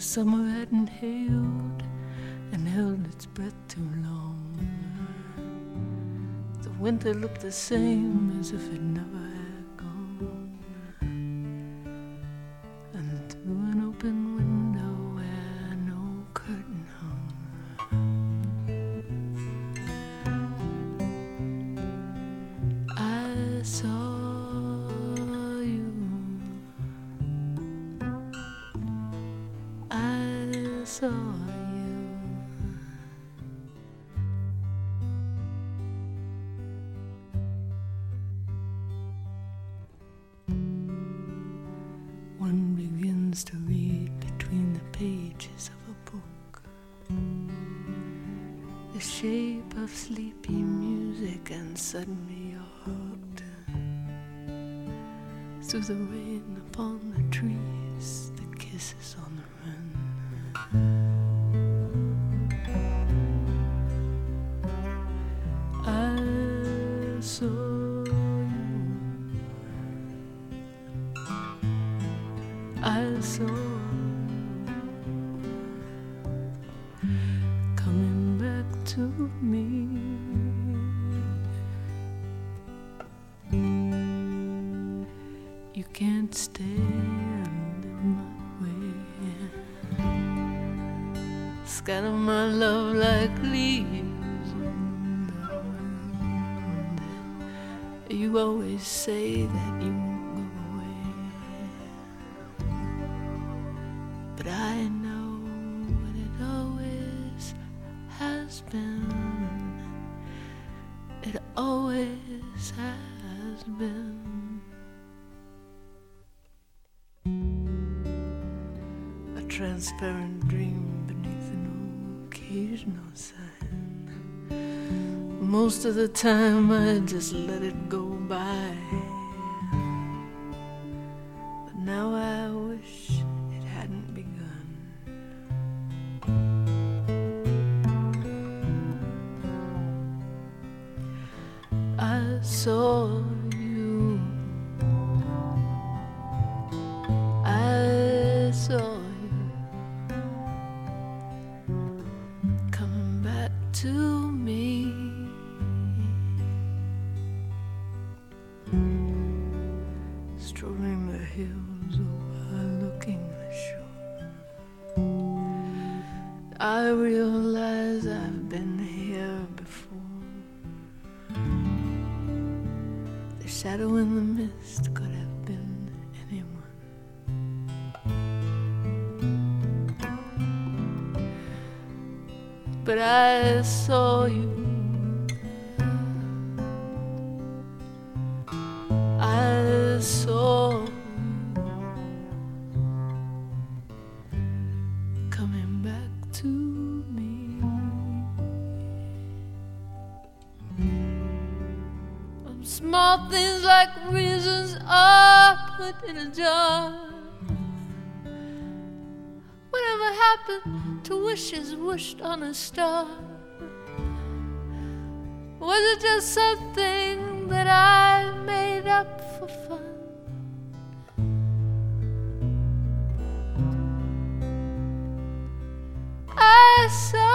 summer hadn't hailed and held its breath too long. The winter looked the same as if it never had gone. And through an open window where no curtain hung, I saw you. I saw you. One begins to read between the pages of a book, the shape of sleepy music, and suddenly you're hooked. Through the rain upon the trees, the kisses on the run. I saw you. I saw you coming back to me. You can't stand in my way. Scatter my love like leaves in the wind. You always say that you won't go away, but I know what it always has been. It always has been. A transparent dream beneath an occasional sign. Most of the time I just let it go by, but now I wish it hadn't begun. I saw you. I saw you coming back to me. Strolling the hills overlooking the shore, I realize I've been here before. The shadow in the mist could have been anyone. But I saw you. I saw you coming back to me. Small things like reasons are put in a jar. Whatever happened to wishes wished on a star? Was it just something that I made up for fun? I saw